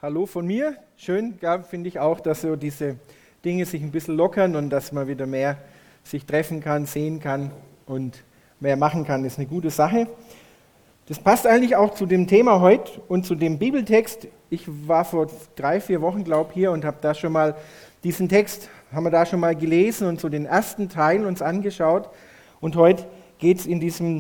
Hallo von mir. Schön, finde ich auch, dass so diese Dinge sich ein bisschen lockern und dass man wieder mehr sich treffen kann, sehen kann und mehr machen kann, ist eine gute Sache. Das passt eigentlich auch zu dem Thema heute und zu dem Bibeltext. Ich war vor 3-4 Wochen, glaube ich, hier und habe da schon mal diesen Text, haben wir da schon mal gelesen und so den ersten Teil uns angeschaut. Und heute geht es um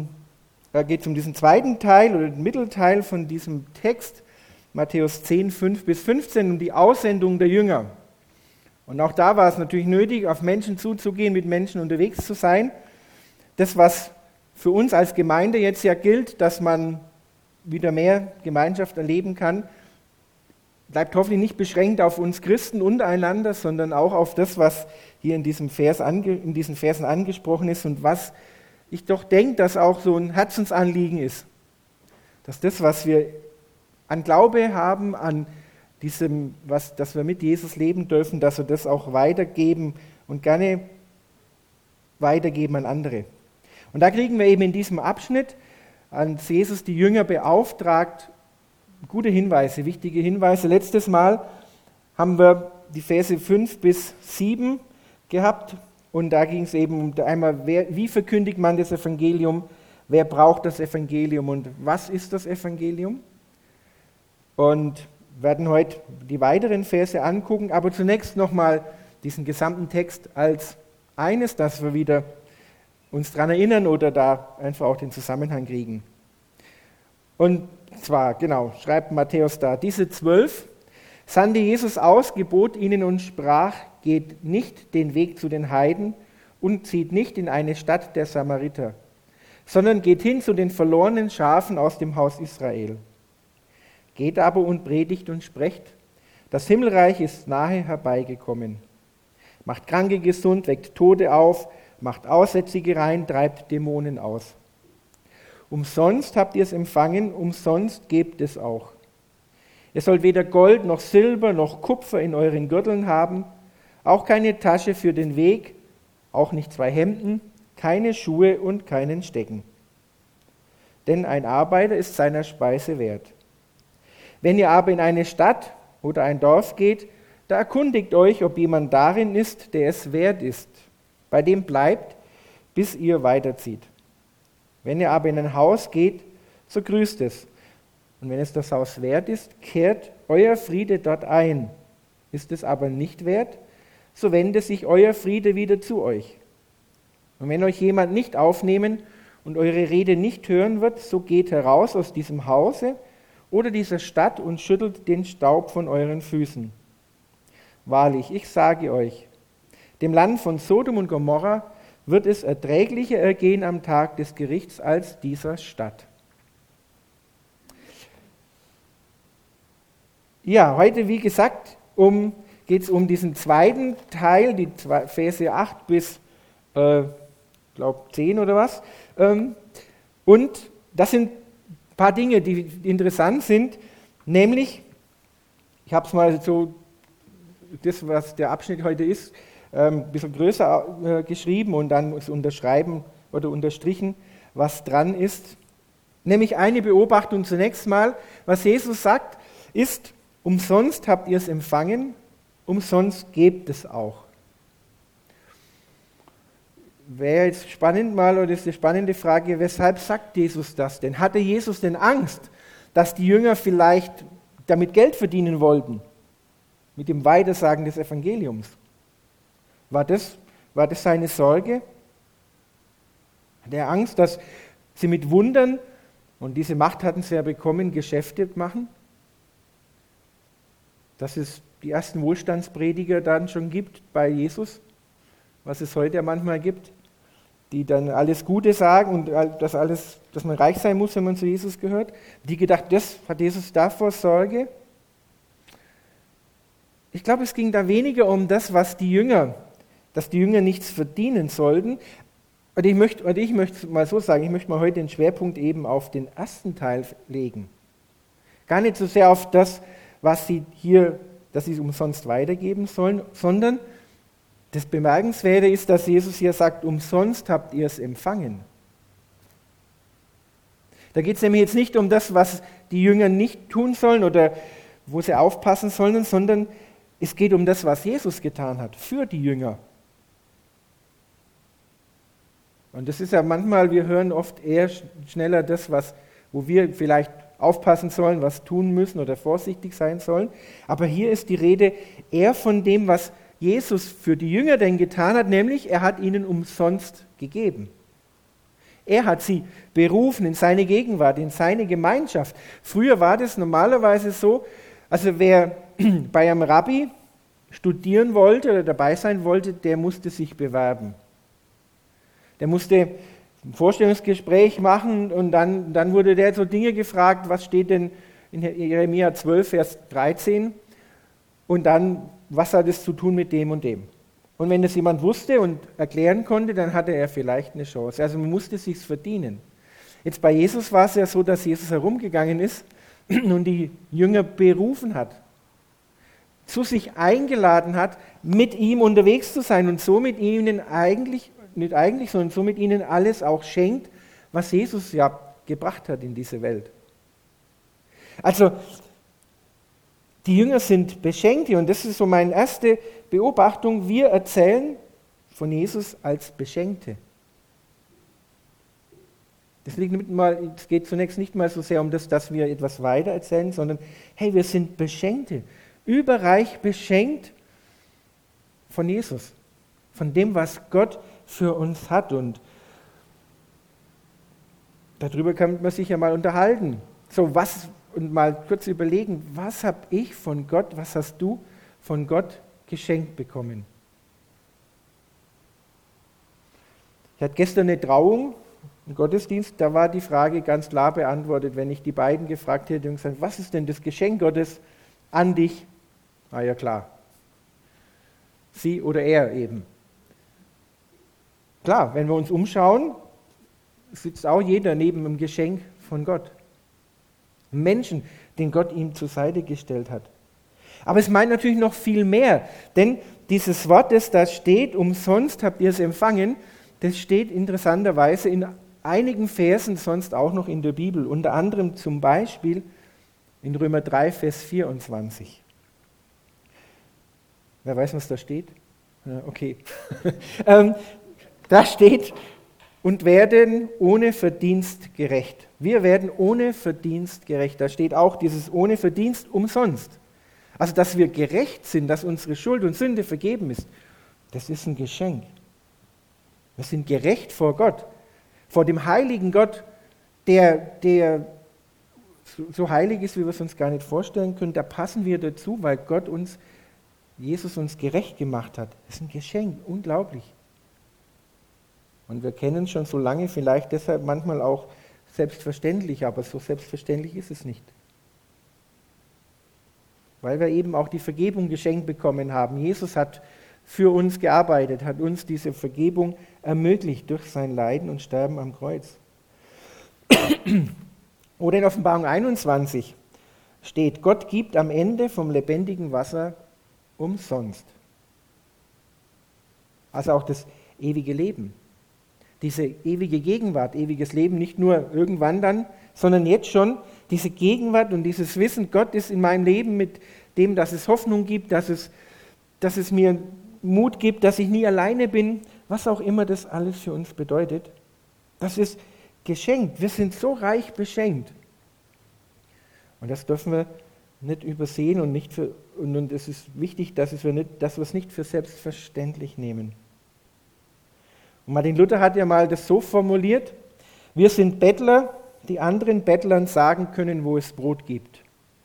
diesen zweiten Teil oder den Mittelteil von diesem Text, Matthäus 10, 5-15, um die Aussendung der Jünger. Und auch da war es natürlich nötig, auf Menschen zuzugehen, mit Menschen unterwegs zu sein. Das, was für uns als Gemeinde jetzt ja gilt, dass man wieder mehr Gemeinschaft erleben kann, bleibt hoffentlich nicht beschränkt auf uns Christen untereinander, sondern auch auf das, was hier in diesen Versen angesprochen ist und was ich doch denke, dass auch so ein Herzensanliegen ist. Dass das, was wir an Glaube haben, an diesem, dass wir mit Jesus leben dürfen, dass wir das auch weitergeben und gerne weitergeben an andere. Und da kriegen wir eben in diesem Abschnitt an Jesus die Jünger beauftragt, gute Hinweise, wichtige Hinweise. Letztes Mal haben wir die Verse 5-7 gehabt und da ging es eben um einmal, wie verkündigt man das Evangelium, wer braucht das Evangelium und was ist das Evangelium? Und werden heute die weiteren Verse angucken, aber zunächst nochmal diesen gesamten Text als eines, dass wir wieder uns daran erinnern oder da einfach auch den Zusammenhang kriegen. Und zwar, schreibt Matthäus da, diese 12 sandte Jesus aus, gebot ihnen und sprach, geht nicht den Weg zu den Heiden und zieht nicht in eine Stadt der Samariter, sondern geht hin zu den verlorenen Schafen aus dem Haus Israel. Geht aber und predigt und sprecht, das Himmelreich ist nahe herbeigekommen. Macht Kranke gesund, weckt Tote auf, macht Aussätzige rein, treibt Dämonen aus. Umsonst habt ihr es empfangen, umsonst gebt es auch. Ihr sollt weder Gold noch Silber noch Kupfer in euren Gürteln haben, auch keine Tasche für den Weg, auch nicht 2 Hemden, keine Schuhe und keinen Stecken. Denn ein Arbeiter ist seiner Speise wert. Wenn ihr aber in eine Stadt oder ein Dorf geht, da erkundigt euch, ob jemand darin ist, der es wert ist. Bei dem bleibt, bis ihr weiterzieht. Wenn ihr aber in ein Haus geht, so grüßt es. Und wenn es das Haus wert ist, kehrt euer Friede dort ein. Ist es aber nicht wert, so wende sich euer Friede wieder zu euch. Und wenn euch jemand nicht aufnehmen und eure Rede nicht hören wird, so geht heraus aus diesem Hause oder dieser Stadt und schüttelt den Staub von euren Füßen. Wahrlich, ich sage euch, dem Land von Sodom und Gomorra wird es erträglicher ergehen am Tag des Gerichts als dieser Stadt. Ja, heute, wie gesagt, geht es um diesen zweiten Teil, die Verse 8 bis, 10 oder was. Und das sind ein paar Dinge, die interessant sind, nämlich, ich habe es mal so, das, was der Abschnitt heute ist, ein bisschen größer geschrieben und dann unterschreiben oder unterstrichen, was dran ist. Nämlich eine Beobachtung zunächst mal, was Jesus sagt, ist, umsonst habt ihr es empfangen, umsonst gebt es auch. Wäre jetzt spannend mal, oder ist eine spannende Frage, weshalb sagt Jesus das denn? Hatte Jesus denn Angst, dass die Jünger vielleicht damit Geld verdienen wollten? Mit dem Weitersagen des Evangeliums? War das seine Sorge? Hatte er Angst, dass sie mit Wundern, und diese Macht hatten sie ja bekommen, Geschäfte machen? Dass es die ersten Wohlstandsprediger dann schon gibt bei Jesus, was es heute ja manchmal gibt, die dann alles Gute sagen und dass man reich sein muss, wenn man zu Jesus gehört. Die gedacht, das hat Jesus davor Sorge. Ich glaube, es ging da weniger um das, dass die Jünger nichts verdienen sollten. Und ich möchte mal so sagen, ich möchte mal heute den Schwerpunkt eben auf den ersten Teil legen. Gar nicht so sehr auf das, dass sie es umsonst weitergeben sollen, sondern das Bemerkenswerte ist, dass Jesus hier sagt, umsonst habt ihr es empfangen. Da geht es nämlich jetzt nicht um das, was die Jünger nicht tun sollen oder wo sie aufpassen sollen, sondern es geht um das, was Jesus getan hat, für die Jünger. Und das ist ja manchmal, wir hören oft eher schneller das, wo wir vielleicht aufpassen sollen, was tun müssen oder vorsichtig sein sollen. Aber hier ist die Rede eher von dem, was Jesus für die Jünger denn getan hat, nämlich er hat ihnen umsonst gegeben. Er hat sie berufen in seine Gegenwart, in seine Gemeinschaft. Früher war das normalerweise so, also wer bei einem Rabbi studieren wollte oder dabei sein wollte, der musste sich bewerben. Der musste ein Vorstellungsgespräch machen und dann wurde der so Dinge gefragt, was steht denn in Jeremia 12, Vers 13 und dann, was hat es zu tun mit dem und dem. Und wenn das jemand wusste und erklären konnte, dann hatte er vielleicht eine Chance. Also man musste es sich verdienen. Jetzt bei Jesus war es ja so, dass Jesus herumgegangen ist und die Jünger berufen hat, zu sich eingeladen hat, mit ihm unterwegs zu sein und so mit ihnen sondern so mit ihnen alles auch schenkt, was Jesus ja gebracht hat in diese Welt. Also die Jünger sind Beschenkte und das ist so meine erste Beobachtung. Wir erzählen von Jesus als Beschenkte. Es geht zunächst nicht mal so sehr um das, dass wir etwas weiter erzählen, sondern hey, wir sind Beschenkte, überreich beschenkt von Jesus, von dem, was Gott für uns hat. Und darüber kann man sich ja mal unterhalten. Und mal kurz überlegen, was habe ich von Gott, was hast du von Gott geschenkt bekommen? Ich hatte gestern eine Trauung, einen Gottesdienst, da war die Frage ganz klar beantwortet, wenn ich die beiden gefragt hätte und gesagt, was ist denn das Geschenk Gottes an dich? Ah ja klar, sie oder er eben. Klar, wenn wir uns umschauen, sitzt auch jeder neben einem Geschenk von Gott. Menschen, den Gott ihm zur Seite gestellt hat. Aber es meint natürlich noch viel mehr, denn dieses Wort, das da steht, umsonst habt ihr es empfangen, das steht interessanterweise in einigen Versen sonst auch noch in der Bibel, unter anderem zum Beispiel in Römer 3, Vers 24. Wer weiß, was da steht? Ja, okay. Da steht, und werden ohne Verdienst gerecht. Wir werden ohne Verdienst gerecht. Da steht auch dieses ohne Verdienst umsonst. Also, dass wir gerecht sind, dass unsere Schuld und Sünde vergeben ist, das ist ein Geschenk. Wir sind gerecht vor Gott, vor dem heiligen Gott, der so heilig ist, wie wir es uns gar nicht vorstellen können. Da passen wir dazu, weil Jesus uns gerecht gemacht hat. Das ist ein Geschenk, unglaublich. Und wir kennen schon so lange, vielleicht deshalb manchmal auch selbstverständlich, aber so selbstverständlich ist es nicht. Weil wir eben auch die Vergebung geschenkt bekommen haben. Jesus hat für uns gearbeitet, hat uns diese Vergebung ermöglicht durch sein Leiden und Sterben am Kreuz. Oder in Offenbarung 21 steht, Gott gibt am Ende vom lebendigen Wasser umsonst. Also auch das ewige Leben. Diese ewige Gegenwart, ewiges Leben, nicht nur irgendwann dann, sondern jetzt schon, diese Gegenwart und dieses Wissen, Gott ist in meinem Leben mit dem, dass es Hoffnung gibt, dass es mir Mut gibt, dass ich nie alleine bin, was auch immer das alles für uns bedeutet. Das ist geschenkt. Wir sind so reich beschenkt. Und das dürfen wir nicht übersehen und es ist wichtig, dass wir es nicht für selbstverständlich nehmen. Und Martin Luther hat ja mal das so formuliert, wir sind Bettler, die anderen Bettlern sagen können, wo es Brot gibt.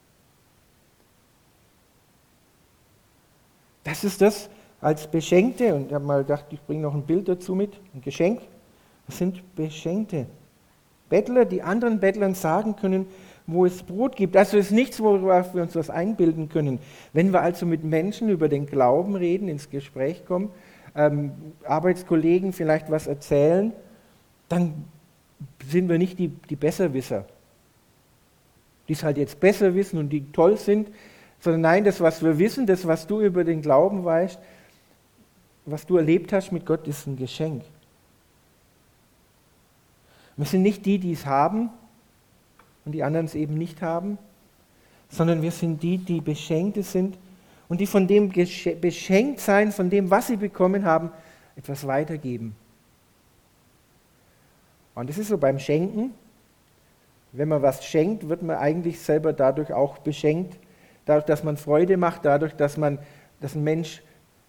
Das ist das als Beschenkte, und ich habe mal gedacht, ich bringe noch ein Bild dazu mit, ein Geschenk. Das sind Beschenkte. Bettler, die anderen Bettlern sagen können, wo es Brot gibt. Also ist nichts, worauf wir uns was einbilden können. Wenn wir also mit Menschen über den Glauben reden, ins Gespräch kommen, Arbeitskollegen vielleicht was erzählen, dann sind wir nicht die Besserwisser, die es halt jetzt besser wissen und die toll sind, sondern nein, das, was wir wissen, das, was du über den Glauben weißt, was du erlebt hast mit Gott, ist ein Geschenk. Wir sind nicht die es haben und die anderen es eben nicht haben, sondern wir sind die, die Beschenkte sind und die von dem beschenkt sein, von dem, was sie bekommen haben, etwas weitergeben. Und das ist so beim Schenken. Wenn man was schenkt, wird man eigentlich selber dadurch auch beschenkt. Dadurch, dass man Freude macht, dadurch, dass ein Mensch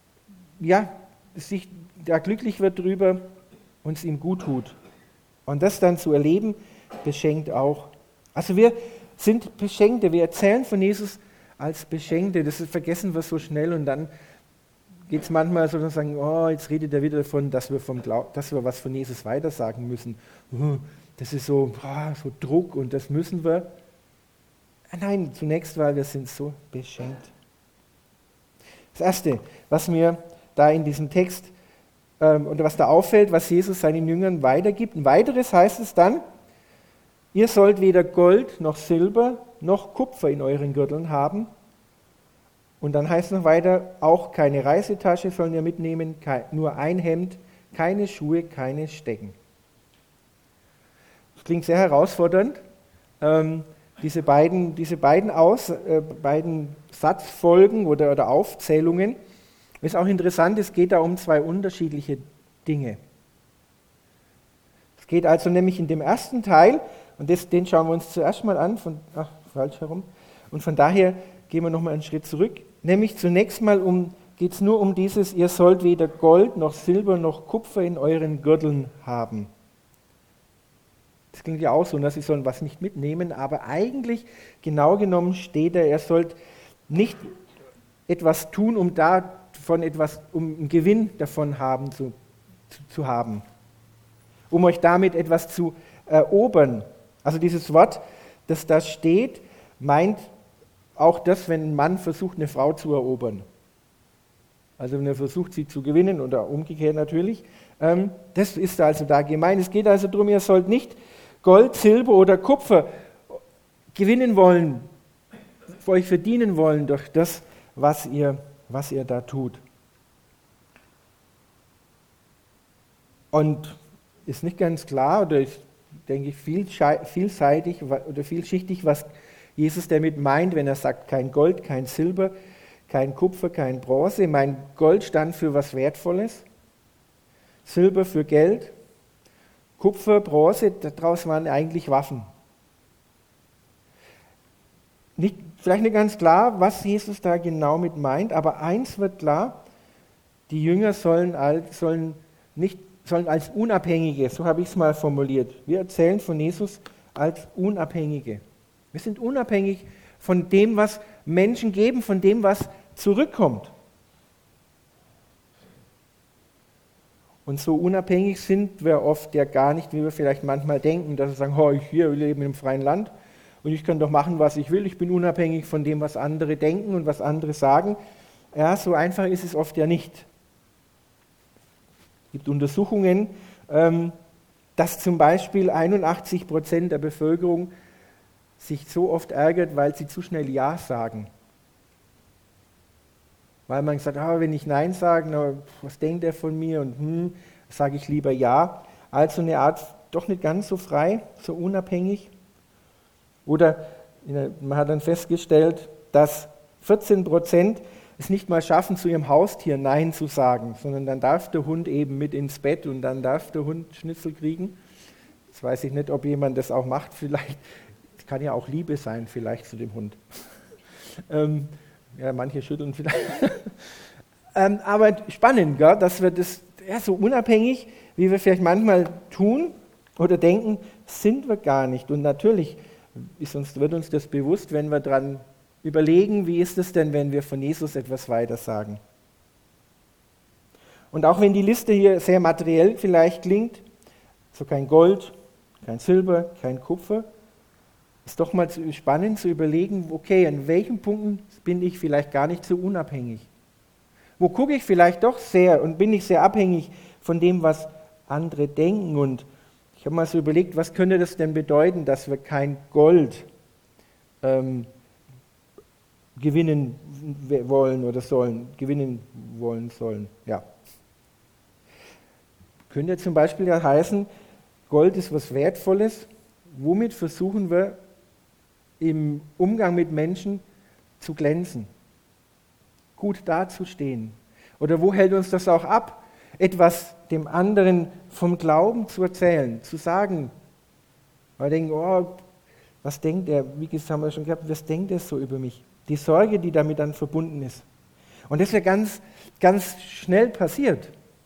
sich da glücklich wird drüber und es ihm gut tut. Und das dann zu erleben, beschenkt auch. Also wir sind Beschenkte, wir erzählen von Jesus als Beschenkte. Das vergessen wir so schnell und dann geht es manchmal so, dass wir sagen, oh, jetzt redet er wieder davon, dass wir was von Jesus weitersagen müssen. Das ist so Druck und das müssen wir. Nein, zunächst, weil wir sind so beschenkt. Das Erste, was mir da in diesem Text oder was da auffällt, was Jesus seinen Jüngern weitergibt. Ein weiteres heißt es dann, ihr sollt weder Gold noch Silber noch Kupfer in euren Gürteln haben. Und dann heißt es noch weiter, auch keine Reisetasche sollen ihr mitnehmen, nur ein Hemd, keine Schuhe, keine Stecken. Das klingt sehr herausfordernd. Diese beiden Satzfolgen oder Aufzählungen. Ist auch interessant, es geht da um zwei unterschiedliche Dinge. Es geht also nämlich in dem ersten Teil, und den schauen wir uns zuerst mal an, und von daher gehen wir nochmal einen Schritt zurück. Nämlich zunächst mal geht es nur um dieses, ihr sollt weder Gold noch Silber noch Kupfer in euren Gürteln haben. Das klingt ja auch so, dass sie sollen was nicht mitnehmen, aber eigentlich, genau genommen, steht da, ihr sollt nicht etwas tun, um einen Gewinn davon zu haben. Um euch damit etwas zu erobern. Also dieses Wort, das da steht, meint auch das, wenn ein Mann versucht, eine Frau zu erobern. Also wenn er versucht, sie zu gewinnen oder umgekehrt natürlich. Das ist also da gemeint. Es geht also darum, ihr sollt nicht Gold, Silber oder Kupfer gewinnen wollen, für euch verdienen wollen durch das, was ihr da tut. Und ist nicht ganz klar, oder ist, denke ich, vielseitig oder vielschichtig, was Jesus damit meint, wenn er sagt, kein Gold, kein Silber, kein Kupfer, kein Bronze. Mein Gold stand für was Wertvolles, Silber für Geld, Kupfer, Bronze, daraus waren eigentlich Waffen. Vielleicht nicht ganz klar, was Jesus da genau mit meint, aber eins wird klar, die Jünger sollen als Unabhängige, so habe ich es mal formuliert. Wir erzählen von Jesus als Unabhängige. Wir sind unabhängig von dem, was Menschen geben, von dem, was zurückkommt. Und so unabhängig sind wir oft ja gar nicht, wie wir vielleicht manchmal denken, dass wir sagen, wir leben im freien Land und ich kann doch machen, was ich will. Ich bin unabhängig von dem, was andere denken und was andere sagen. Ja, so einfach ist es oft ja nicht. Es gibt Untersuchungen, dass zum Beispiel 81% der Bevölkerung sich so oft ärgert, weil sie zu schnell Ja sagen. Weil man sagt, wenn ich Nein sage, was denkt er von mir? Und sage ich lieber Ja. Also eine Art, doch nicht ganz so frei, so unabhängig. Oder man hat dann festgestellt, dass 14% es nicht mal schaffen, zu ihrem Haustier Nein zu sagen, sondern dann darf der Hund eben mit ins Bett und dann darf der Hund Schnitzel kriegen. Jetzt weiß ich nicht, ob jemand das auch macht, vielleicht. Es kann ja auch Liebe sein, vielleicht zu dem Hund. Manche schütteln vielleicht. Aber spannend, gell, dass wir das so unabhängig, wie wir vielleicht manchmal tun oder denken, sind wir gar nicht. Und natürlich wird uns das bewusst, wenn wir dran überlegen, wie ist es denn, wenn wir von Jesus etwas weiter sagen. Und auch wenn die Liste hier sehr materiell vielleicht klingt, so kein Gold, kein Silber, kein Kupfer, ist doch mal spannend zu überlegen, okay, an welchen Punkten bin ich vielleicht gar nicht so unabhängig? Wo gucke ich vielleicht doch sehr und bin ich sehr abhängig von dem, was andere denken? Und ich habe mal so überlegt, was könnte das denn bedeuten, dass wir kein Gold gewinnen wollen sollen. Ja. Könnte zum Beispiel ja heißen, Gold ist was Wertvolles. Womit versuchen wir, im Umgang mit Menschen zu glänzen, gut dazustehen? Oder wo hält uns das auch ab, etwas dem anderen vom Glauben zu erzählen, zu sagen? Weil wir denken, oh, was denkt er, wie gesagt, haben wir schon gehabt, was denkt er so über mich? Die Sorge, die damit dann verbunden ist. Und das ist ja ganz, ganz schnell passiert.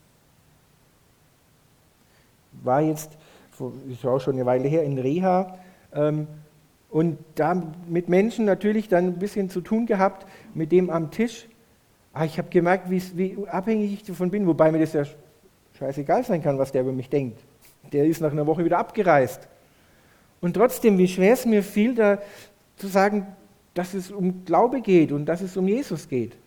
War jetzt, ist auch schon eine Weile her, in Reha und da mit Menschen natürlich dann ein bisschen zu tun gehabt, mit dem am Tisch. Ich habe gemerkt, wie abhängig ich davon bin, wobei mir das ja scheißegal sein kann, was der über mich denkt. Der ist nach einer Woche wieder abgereist. Und trotzdem, wie schwer es mir fiel, da zu sagen, dass es um Glaube geht und dass es um Jesus geht.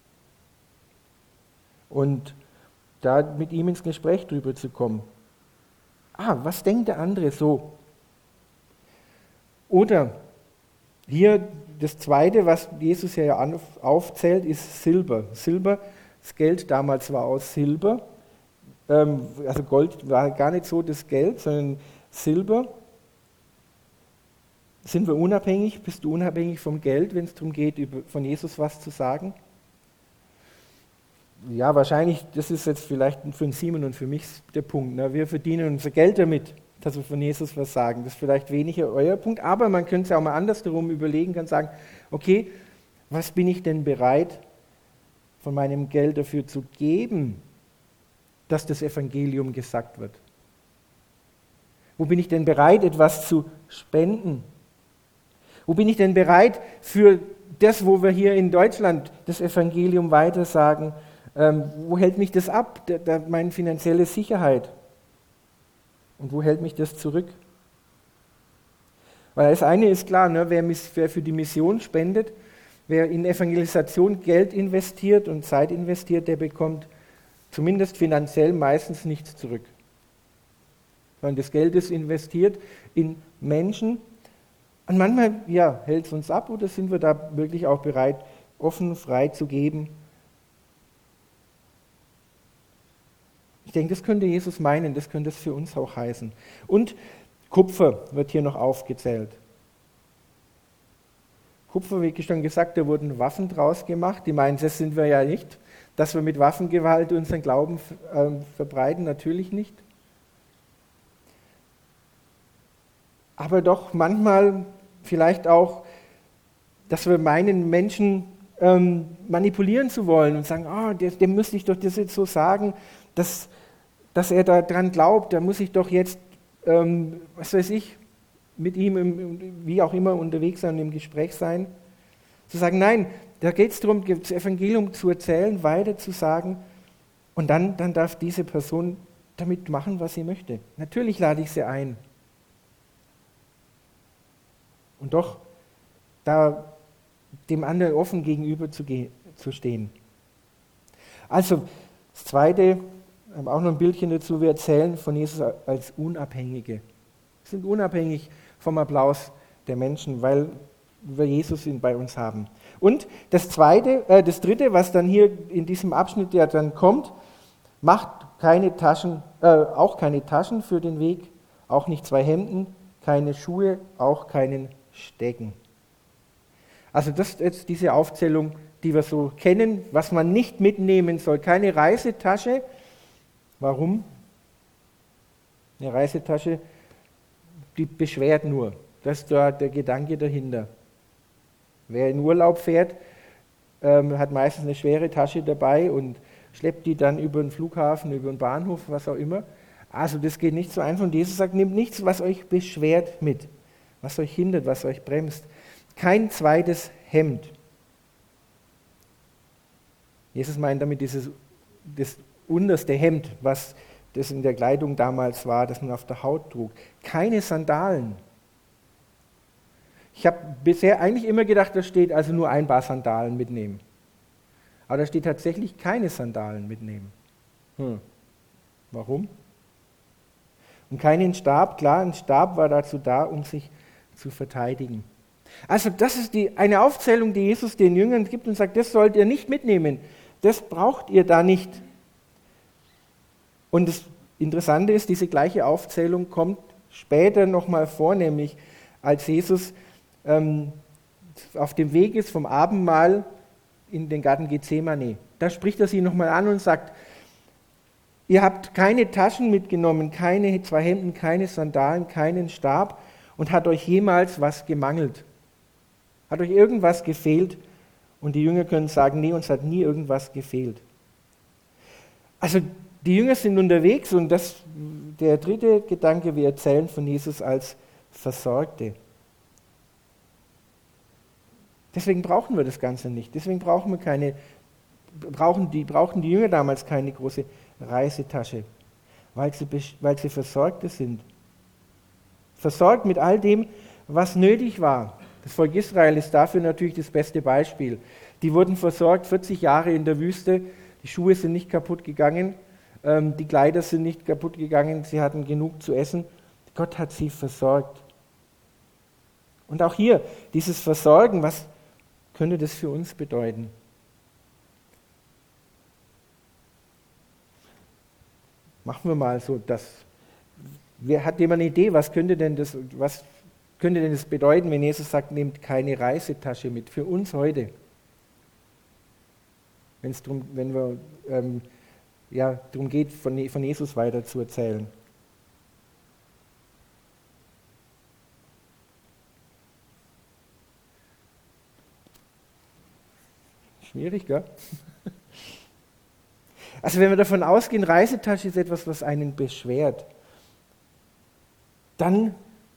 Und da mit ihm ins Gespräch drüber zu kommen. Was denkt der andere so? Oder hier das Zweite, was Jesus ja aufzählt, ist Silber. Silber, das Geld damals war aus Silber. Also Gold war gar nicht so das Geld, sondern Silber. Sind wir unabhängig? Bist du unabhängig vom Geld, wenn es darum geht, von Jesus was zu sagen? Ja, wahrscheinlich, das ist jetzt vielleicht für den Simon und für mich der Punkt. Ne? Wir verdienen unser Geld damit, dass wir von Jesus was sagen. Das ist vielleicht weniger euer Punkt, aber man könnte es ja auch mal andersherum überlegen, kann sagen, okay, was bin ich denn bereit, von meinem Geld dafür zu geben, dass das Evangelium gesagt wird? Wo bin ich denn bereit, etwas zu spenden? Wo bin ich denn bereit für das, wo wir hier in Deutschland das Evangelium weitersagen? Wo hält mich das ab, meine finanzielle Sicherheit? Und wo hält mich das zurück? Weil das eine ist klar, ne, wer für die Mission spendet, wer in Evangelisation Geld investiert und Zeit investiert, der bekommt zumindest finanziell meistens nichts zurück. Sondern das Geld ist investiert in Menschen. Und manchmal hält es uns ab oder sind wir da wirklich auch bereit, offen, frei zu geben. Ich denke, das könnte Jesus meinen, das könnte es für uns auch heißen. Und Kupfer wird hier noch aufgezählt. Kupfer, wie schon gesagt, da wurden Waffen draus gemacht. Die meinen, das sind wir ja nicht, dass wir mit Waffengewalt unseren Glauben verbreiten, natürlich nicht. Aber doch manchmal vielleicht auch, dass wir meinen, Menschen manipulieren zu wollen und sagen, dem müsste ich doch das jetzt so sagen, dass er daran glaubt, da muss ich doch jetzt, was weiß ich, mit ihm, wie auch immer, unterwegs sein und im Gespräch sein. Zu sagen, nein, da geht es darum, das Evangelium zu erzählen, weiter zu sagen und dann darf diese Person damit machen, was sie möchte. Natürlich lade ich sie ein. Und doch da dem anderen offen gegenüber zu stehen. Also, das Zweite, haben auch noch ein Bildchen dazu, wir erzählen von Jesus als Unabhängige. Wir sind unabhängig vom Applaus der Menschen, weil wir Jesus bei uns haben. Und das Dritte, was dann hier in diesem Abschnitt, der dann kommt, macht auch keine Taschen für den Weg, auch nicht 2 Hemden, keine Schuhe, auch keinen Stecken. Also das ist jetzt diese Aufzählung, die wir so kennen, was man nicht mitnehmen soll. Keine Reisetasche. Warum? Eine Reisetasche, die beschwert nur. Das ist da der Gedanke dahinter. Wer in Urlaub fährt, hat meistens eine schwere Tasche dabei und schleppt die dann über den Flughafen, über den Bahnhof, was auch immer. Also das geht nicht so einfach. Und Jesus sagt, nehmt nichts, was euch beschwert mit, was euch hindert, was euch bremst. Kein zweites Hemd. Jesus meint damit das unterste Hemd, was das in der Kleidung damals war, das man auf der Haut trug. Keine Sandalen. Ich habe bisher eigentlich immer gedacht, da steht also nur ein paar Sandalen mitnehmen. Aber da steht tatsächlich keine Sandalen mitnehmen. Warum? Und keinen Stab. Klar, ein Stab war dazu da, um sich zu verteidigen. Also das ist eine Aufzählung, die Jesus den Jüngern gibt und sagt, das sollt ihr nicht mitnehmen. Das braucht ihr da nicht. Und das Interessante ist, diese gleiche Aufzählung kommt später nochmal vor, nämlich als Jesus auf dem Weg ist vom Abendmahl in den Garten Gethsemane. Da spricht er sie nochmal an und sagt, ihr habt keine Taschen mitgenommen, keine 2 Hemden, keine Sandalen, keinen Stab und hat euch jemals was gemangelt? Hat euch irgendwas gefehlt? Und die Jünger können sagen, nee, uns hat nie irgendwas gefehlt. Also die Jünger sind unterwegs und der dritte Gedanke, wir erzählen von Jesus als Versorgte. Deswegen brauchen wir das Ganze nicht. Deswegen brauchten die Jünger damals keine große Reisetasche, weil sie Versorgte sind. Versorgt mit all dem, was nötig war. Das Volk Israel ist dafür natürlich das beste Beispiel. Die wurden versorgt 40 Jahre in der Wüste, die Schuhe sind nicht kaputt gegangen, die Kleider sind nicht kaputt gegangen, sie hatten genug zu essen. Gott hat sie versorgt. Und auch hier, dieses Versorgen, was könnte das für uns bedeuten? Machen wir mal so das. Hat jemand eine Idee, was könnte denn das bedeuten, wenn Jesus sagt, nehmt keine Reisetasche mit, für uns heute? Wenn wir darum geht, von Jesus weiter zu erzählen. Schwierig, gell? Also wenn wir davon ausgehen, Reisetasche ist etwas, was einen beschwert, dann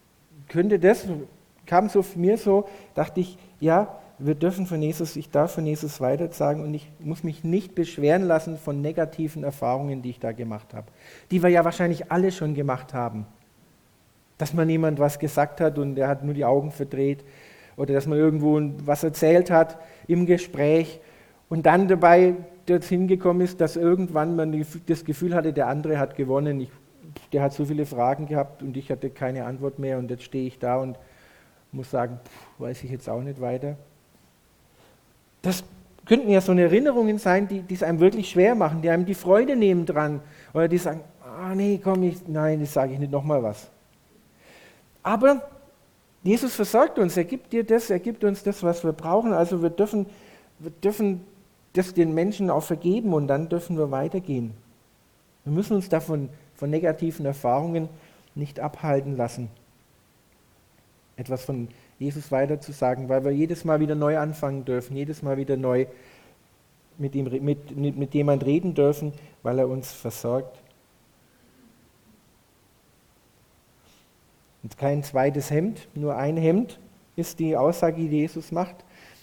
kam so mir so, dachte ich, ja, ich darf von Jesus weiter sagen und ich muss mich nicht beschweren lassen von negativen Erfahrungen, die ich da gemacht habe. Die wir ja wahrscheinlich alle schon gemacht haben. Dass man jemand was gesagt hat und der hat nur die Augen verdreht oder dass man irgendwo was erzählt hat im Gespräch und dann dabei dorthin gekommen ist, dass irgendwann man das Gefühl hatte, der andere hat gewonnen. Der hat so viele Fragen gehabt und ich hatte keine Antwort mehr und jetzt stehe ich da und muss sagen, weiß ich jetzt auch nicht weiter. Das könnten ja so Erinnerungen sein, die es einem wirklich schwer machen, die einem die Freude nehmen dran oder die sagen, nein, das sage ich nicht nochmal was. Aber Jesus versorgt uns, er gibt uns das, was wir brauchen, also wir dürfen das den Menschen auch vergeben und dann dürfen wir weitergehen. Wir müssen uns davon von negativen Erfahrungen nicht abhalten lassen, etwas von Jesus weiter zu sagen, weil wir jedes Mal wieder neu anfangen dürfen, jedes Mal wieder neu mit jemand reden dürfen, weil er uns versorgt. Und kein zweites Hemd, nur ein Hemd ist die Aussage, die Jesus macht.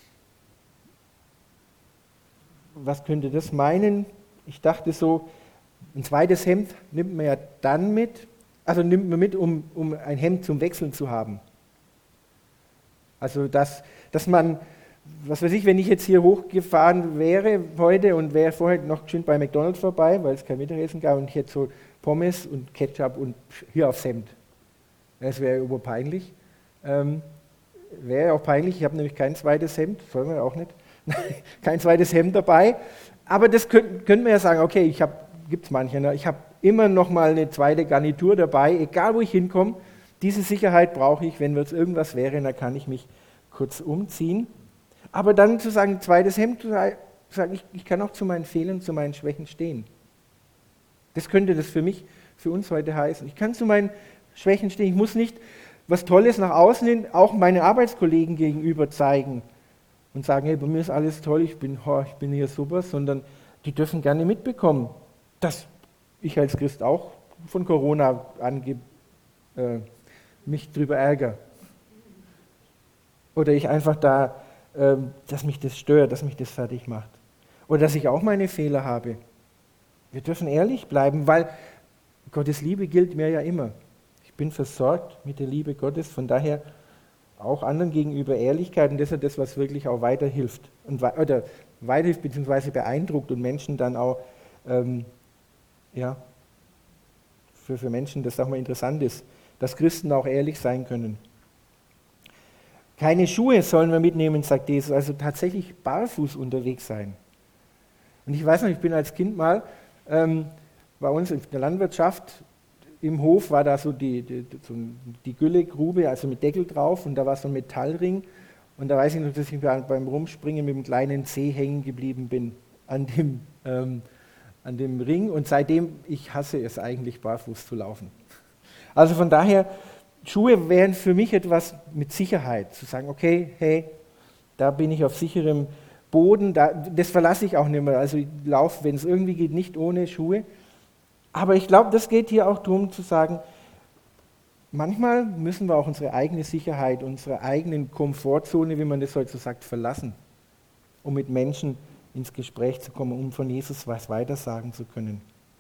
Was könnte das meinen? Ich dachte so, ein zweites Hemd nimmt man ja dann mit, um ein Hemd zum Wechseln zu haben. Also, dass man, was weiß ich, wenn ich jetzt hier hochgefahren wäre heute und wäre vorher noch schön bei McDonald's vorbei, weil es kein Mittagessen gab und ich hätte so Pommes und Ketchup und hier aufs Hemd. Das wäre überpeinlich. Wäre auch peinlich, ich habe nämlich kein zweites Hemd, soll man auch nicht, kein zweites Hemd dabei. Aber das können wir ja sagen, okay, gibt es manche, ne? Ich habe immer noch mal eine zweite Garnitur dabei, egal wo ich hinkomme. Diese Sicherheit brauche ich, wenn jetzt irgendwas wäre, dann kann ich mich kurz umziehen. Aber dann zu sagen, zweites Hemd, zu sagen, ich kann auch zu meinen Fehlern, zu meinen Schwächen stehen. Das könnte das für uns heute heißen. Ich kann zu meinen Schwächen stehen. Ich muss nicht was Tolles nach außen hin auch meinen Arbeitskollegen gegenüber zeigen und sagen, hey, bei mir ist alles toll, ich bin hier super, sondern die dürfen gerne mitbekommen, dass ich als Christ auch von Corona mich drüber ärgere. Oder ich einfach dass mich das stört, dass mich das fertig macht. Oder dass ich auch meine Fehler habe. Wir dürfen ehrlich bleiben, weil Gottes Liebe gilt mir ja immer. Ich bin versorgt mit der Liebe Gottes, von daher auch anderen gegenüber Ehrlichkeit und das ist das, was wirklich auch weiterhilft. Oder weiterhilft bzw. beeindruckt und Menschen dann auch, für Menschen das auch mal interessant ist, dass Christen auch ehrlich sein können. Keine Schuhe sollen wir mitnehmen, sagt Jesus, also tatsächlich barfuß unterwegs sein. Und ich weiß noch, ich bin als Kind mal bei uns in der Landwirtschaft im Hof war da so die Güllegrube, also mit Deckel drauf, und da war so ein Metallring. Und da weiß ich noch, dass ich beim Rumspringen mit dem kleinen Zeh hängen geblieben bin an dem Ring. Und seitdem, ich hasse es eigentlich, barfuß zu laufen. Also von daher, Schuhe wären für mich etwas mit Sicherheit. Zu sagen, okay, hey, da bin ich auf sicherem Boden, das verlasse ich auch nicht mehr. Also ich laufe, wenn es irgendwie geht, nicht ohne Schuhe. Aber ich glaube, das geht hier auch darum zu sagen, manchmal müssen wir auch unsere eigene Sicherheit, unsere eigene Komfortzone, wie man das heute so sagt, verlassen, um mit Menschen ins Gespräch zu kommen, um von Jesus was weitersagen zu können.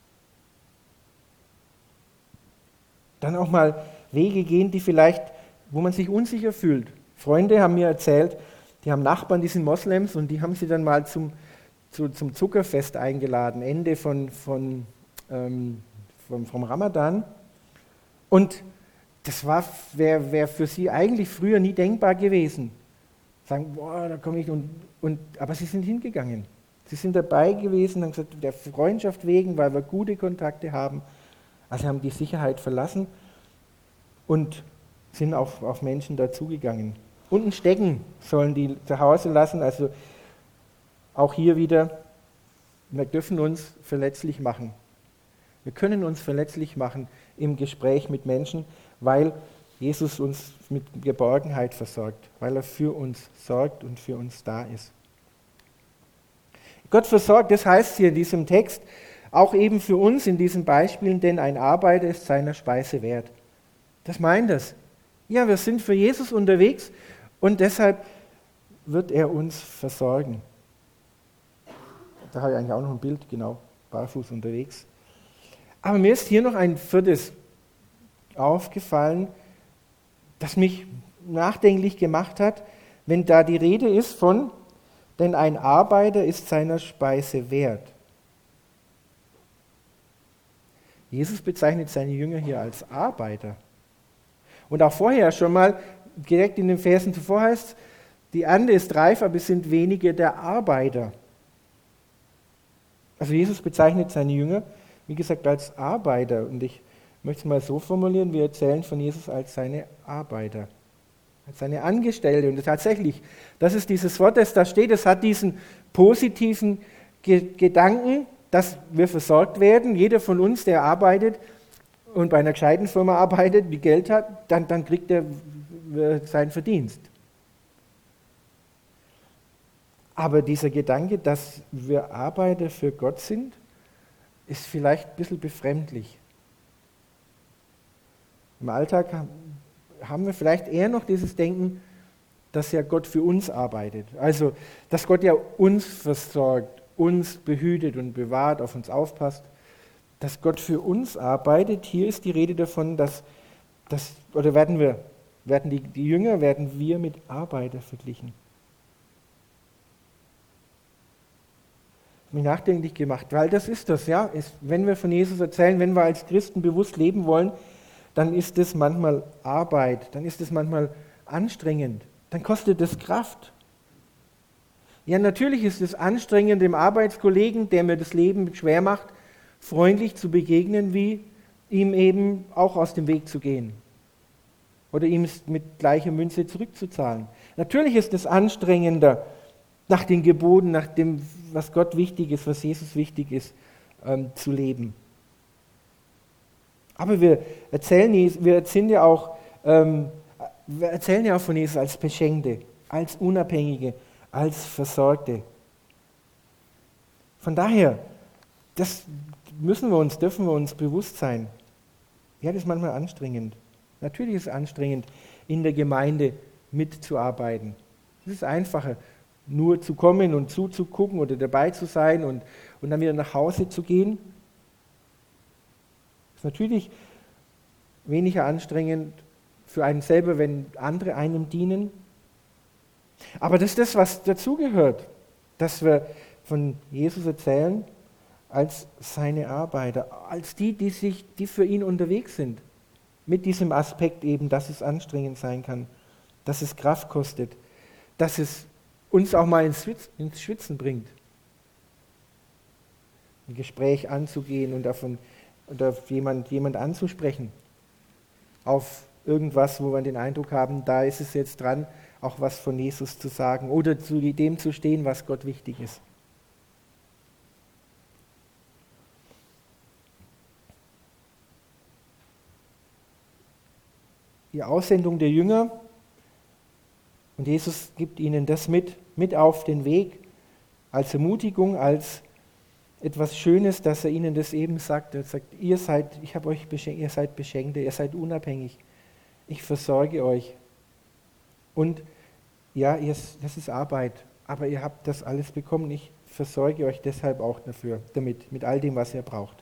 Dann auch mal Wege gehen, wo man sich unsicher fühlt. Freunde haben mir erzählt, die haben Nachbarn, die sind Moslems, und die haben sie dann mal zum Zuckerfest eingeladen, Ende vom Ramadan. Und das wäre für sie eigentlich früher nie denkbar gewesen. Sagen, boah, da komme ich aber sie sind hingegangen. Sie sind dabei gewesen und haben gesagt, der Freundschaft wegen, weil wir gute Kontakte haben. Also haben die Sicherheit verlassen und sind auch auf Menschen dazugegangen. Und ein Stecken sollen die zu Hause lassen. Also auch hier wieder, wir dürfen uns verletzlich machen. Wir können uns verletzlich machen im Gespräch mit Menschen, weil Jesus uns mit Geborgenheit versorgt, weil er für uns sorgt und für uns da ist. Gott versorgt, das heißt hier in diesem Text, auch eben für uns in diesen Beispielen, denn ein Arbeiter ist seiner Speise wert. Das meint es. Ja, wir sind für Jesus unterwegs und deshalb wird er uns versorgen. Da habe ich eigentlich auch noch ein Bild, genau, barfuß unterwegs. Aber mir ist hier noch ein viertes aufgefallen, das mich nachdenklich gemacht hat, wenn da die Rede ist von, denn ein Arbeiter ist seiner Speise wert. Jesus bezeichnet seine Jünger hier als Arbeiter. Und auch vorher schon mal, direkt in den Versen zuvor heißt, die Ernte ist reif, aber es sind wenige der Arbeiter. Also Jesus bezeichnet seine Jünger, wie gesagt, als Arbeiter. Und ich möchte es mal so formulieren, wir erzählen von Jesus als seine Arbeiter, als seine Angestellte. Und tatsächlich, das ist dieses Wort, das da steht, es hat diesen positiven Gedanken, dass wir versorgt werden. Jeder von uns, der arbeitet und bei einer gescheiten Firma arbeitet, die Geld hat, dann kriegt er seinen Verdienst. Aber dieser Gedanke, dass wir Arbeiter für Gott sind, ist vielleicht ein bisschen befremdlich. Im Alltag haben wir vielleicht eher noch dieses Denken, dass ja Gott für uns arbeitet. Also, dass Gott ja uns versorgt, uns behütet und bewahrt, auf uns aufpasst. Dass Gott für uns arbeitet, hier ist die Rede davon, werden die Jünger, werden wir mit Arbeiter verglichen. Mich nachdenklich gemacht, weil das ist das, ja. Wenn wir von Jesus erzählen, wenn wir als Christen bewusst leben wollen, dann ist es manchmal Arbeit, dann ist es manchmal anstrengend, dann kostet es Kraft. Ja, natürlich ist es anstrengend, dem Arbeitskollegen, der mir das Leben schwer macht, freundlich zu begegnen, wie ihm eben auch aus dem Weg zu gehen oder ihm mit gleicher Münze zurückzuzahlen. Natürlich ist es anstrengender, nach den Geboten, nach dem, was Gott wichtig ist, was Jesus wichtig ist, zu leben. Aber wir erzählen ja auch von Jesus als Beschenkte, als Unabhängige, als Versorgte. Von daher, das dürfen wir uns bewusst sein. Ja, das ist manchmal anstrengend. Natürlich ist es anstrengend, in der Gemeinde mitzuarbeiten. Es ist einfacher, nur zu kommen und zuzugucken oder dabei zu sein und dann wieder nach Hause zu gehen. Es ist natürlich weniger anstrengend für einen selber, wenn andere einem dienen. Aber das ist das, was dazugehört, dass wir von Jesus erzählen als seine Arbeiter, als die für ihn unterwegs sind. Mit diesem Aspekt eben, dass es anstrengend sein kann, dass es Kraft kostet, dass es uns auch mal ins Schwitzen bringt. Ein Gespräch anzugehen und davon oder jemand anzusprechen auf irgendwas, wo wir den Eindruck haben, da ist es jetzt dran, auch was von Jesus zu sagen oder zu dem zu stehen, was Gott wichtig ist. Die Aussendung der Jünger, und Jesus gibt ihnen das mit auf den Weg, als Ermutigung, als etwas Schönes, dass er ihnen das eben sagt. Er sagt, ihr seid Beschenkte, ihr seid unabhängig. Ich versorge euch. Und ja, das ist Arbeit, aber ihr habt das alles bekommen. Ich versorge euch deshalb auch damit, mit all dem, was ihr braucht.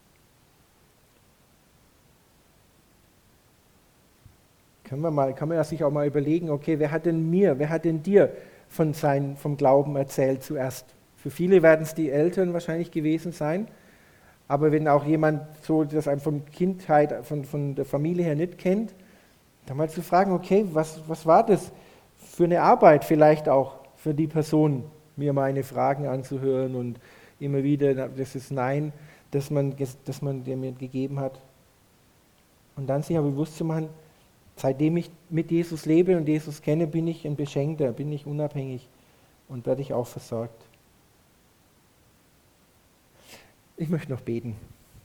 Kann man sich auch mal überlegen, okay, wer hat denn dir vom Glauben erzählt zuerst? Für viele werden es die Eltern wahrscheinlich gewesen sein, aber wenn auch jemand so das einem von Kindheit, von der Familie her nicht kennt, dann mal zu fragen, okay, was war das für eine Arbeit vielleicht auch für die Person, mir meine Fragen anzuhören und immer wieder das ist Nein, das man der mir gegeben hat. Und dann sich aber bewusst zu machen, seitdem ich mit Jesus lebe und Jesus kenne, bin ich ein Beschenkter, bin ich unabhängig und werde ich auch versorgt. Ich möchte noch beten.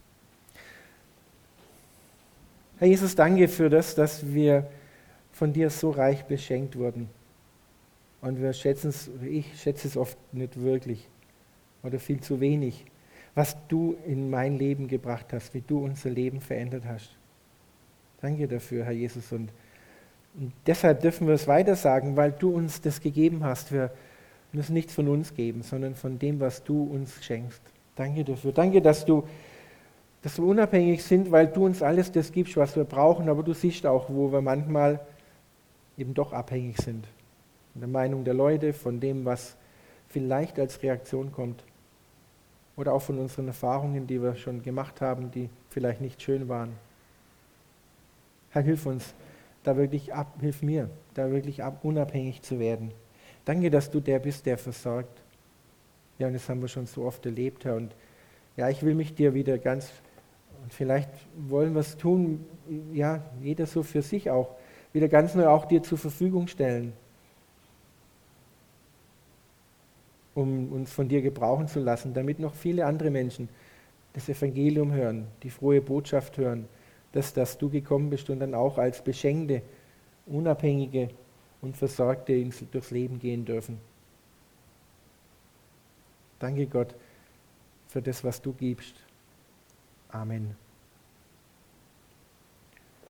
Herr Jesus, danke für das, dass wir von dir so reich beschenkt wurden. Und ich schätze es oft nicht wirklich oder viel zu wenig, was du in mein Leben gebracht hast, wie du unser Leben verändert hast. Danke dafür, Herr Jesus. Und deshalb dürfen wir es weiter sagen, weil du uns das gegeben hast. Wir müssen nichts von uns geben, sondern von dem, was du uns schenkst. Danke dafür. Danke, dass wir unabhängig sind, weil du uns alles das gibst, was wir brauchen, aber du siehst auch, wo wir manchmal eben doch abhängig sind. Von der Meinung der Leute, von dem, was vielleicht als Reaktion kommt. Oder auch von unseren Erfahrungen, die wir schon gemacht haben, die vielleicht nicht schön waren. Herr, hilf mir, da wirklich unabhängig zu werden. Danke, dass du der bist, der versorgt. Ja, und das haben wir schon so oft erlebt, Herr. Und ja, ich will mich dir wieder und vielleicht wollen wir es tun, ja, jeder so für sich auch, wieder ganz neu auch dir zur Verfügung stellen, um uns von dir gebrauchen zu lassen, damit noch viele andere Menschen das Evangelium hören, die frohe Botschaft hören, dass du gekommen bist und dann auch als Beschenkte, Unabhängige und Versorgte durchs Leben gehen dürfen. Danke Gott für das, was du gibst. Amen.